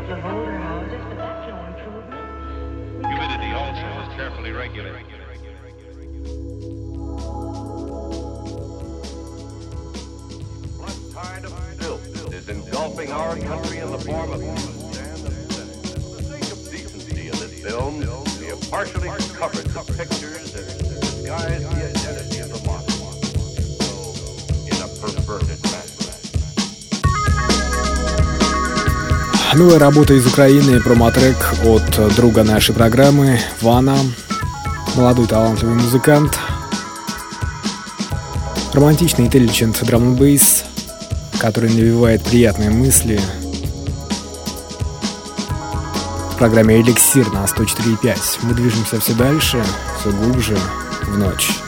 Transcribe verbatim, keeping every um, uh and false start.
of older houses, but that's no improvement. Humidity also is carefully regulated. Flood tide of filth is engulfing our country in the form of news and upset. For the sake of decency in this film, we have partially covered the pictures and disguised the identity of the model. So, in a perverted manner. Новая работа из Украины, промо-трек от друга нашей программы Вана, молодой талантливый музыкант, романтичный intelligent drum and bass, который навевает приятные мысли. В программе «Эликсир» на сто четыре и пять мы движемся все дальше, все глубже в ночь.